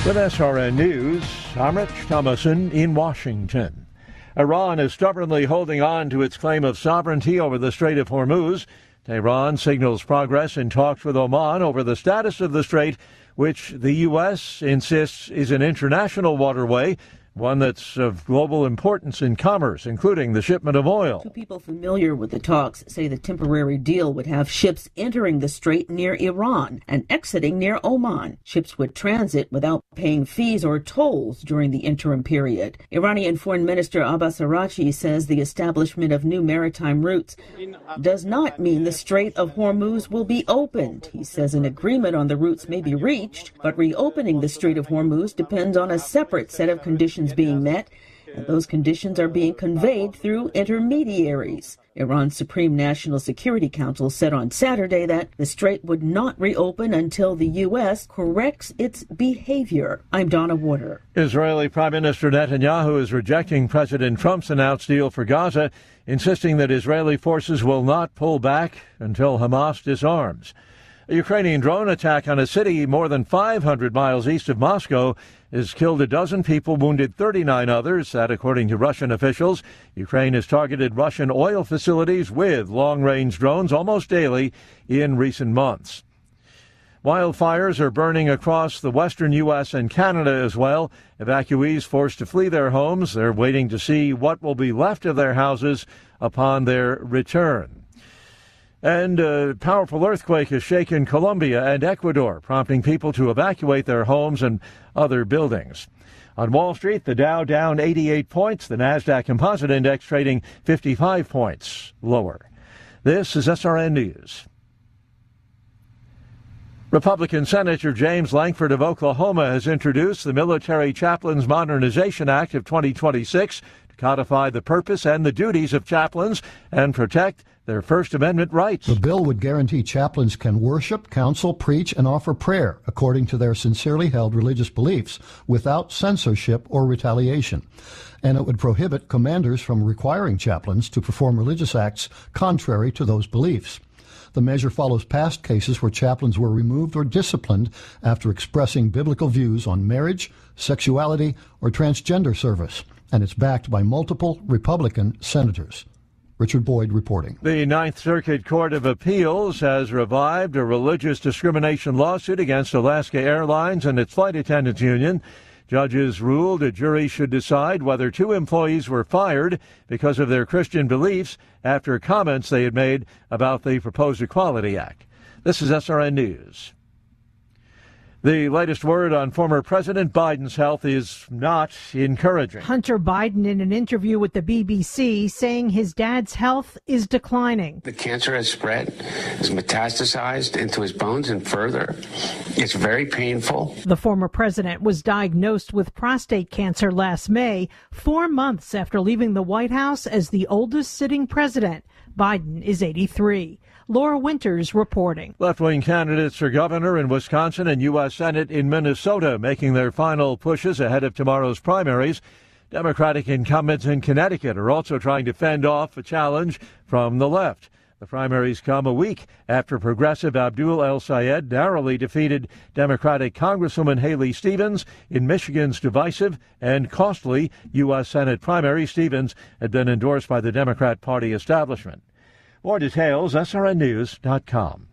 With SRN News, I'm Rich Thomason in Washington. Iran is stubbornly holding on to its claim of sovereignty over the Strait of Hormuz. Tehran signals progress in talks with Oman over the status of the strait, which the U.S. insists is an international waterway, one that's of global importance in commerce, including the shipment of oil. Two people familiar with the talks say the temporary deal would have ships entering the strait near Iran and exiting near Oman. Ships would transit without paying fees or tolls during the interim period. Iranian Foreign Minister Abbas Araghchi says the establishment of new maritime routes does not mean the Strait of Hormuz will be opened. He says an agreement on the routes may be reached, but reopening the Strait of Hormuz depends on a separate set of conditions being met, and those conditions are being conveyed through intermediaries. Iran's Supreme National Security Council said on Saturday that the strait would not reopen until the U.S. corrects its behavior. I'm Donna Warder. Israeli Prime Minister Netanyahu is rejecting President Trump's announced deal for Gaza, insisting that Israeli forces will not pull back until Hamas disarms. A Ukrainian drone attack on a city more than 500 miles east of Moscow has killed a dozen people, wounded 39 others. That, according to Russian officials. Ukraine has targeted Russian oil facilities with long-range drones almost daily in recent months. Wildfires are burning across the western U.S. and Canada as well. Evacuees forced to flee their homes. They're waiting to see what will be left of their houses upon their return. And a powerful earthquake has shaken Colombia and Ecuador, prompting people to evacuate their homes and other buildings. On Wall Street, the Dow down 88 points, the Nasdaq Composite Index trading 55 points lower. This is SRN News. Republican Senator James Lankford of Oklahoma has introduced the Military Chaplains Modernization Act of 2026 to codify the purpose and the duties of chaplains and protect their First Amendment rights. The bill would guarantee chaplains can worship, counsel, preach, and offer prayer according to their sincerely held religious beliefs without censorship or retaliation. And it would prohibit commanders from requiring chaplains to perform religious acts contrary to those beliefs. The measure follows past cases where chaplains were removed or disciplined after expressing biblical views on marriage, sexuality, or transgender service, and it's backed by multiple Republican senators. Richard Boyd reporting. The Ninth Circuit Court of Appeals has revived a religious discrimination lawsuit against Alaska Airlines and its flight attendants union. Judges ruled a jury should decide whether two employees were fired because of their Christian beliefs after comments they had made about the proposed Equality Act. This is SRN News. The latest word on former President Biden's health is not encouraging. Hunter Biden in an interview with the BBC saying his dad's health is declining. The cancer has spread, has metastasized into his bones and further. It's very painful. The former president was diagnosed with prostate cancer last May, 4 months after leaving the White House as the oldest sitting president. Biden is 83. Laura Winters reporting. Left-wing candidates for governor in Wisconsin and U.S. Senate in Minnesota making their final pushes ahead of tomorrow's primaries. Democratic incumbents in Connecticut are also trying to fend off a challenge from the left. The primaries come a week after progressive Abdul El-Sayed narrowly defeated Democratic Congresswoman Haley Stevens in Michigan's divisive and costly U.S. Senate primary. Stevens had been endorsed by the Democrat Party establishment. More details, srnnews.com.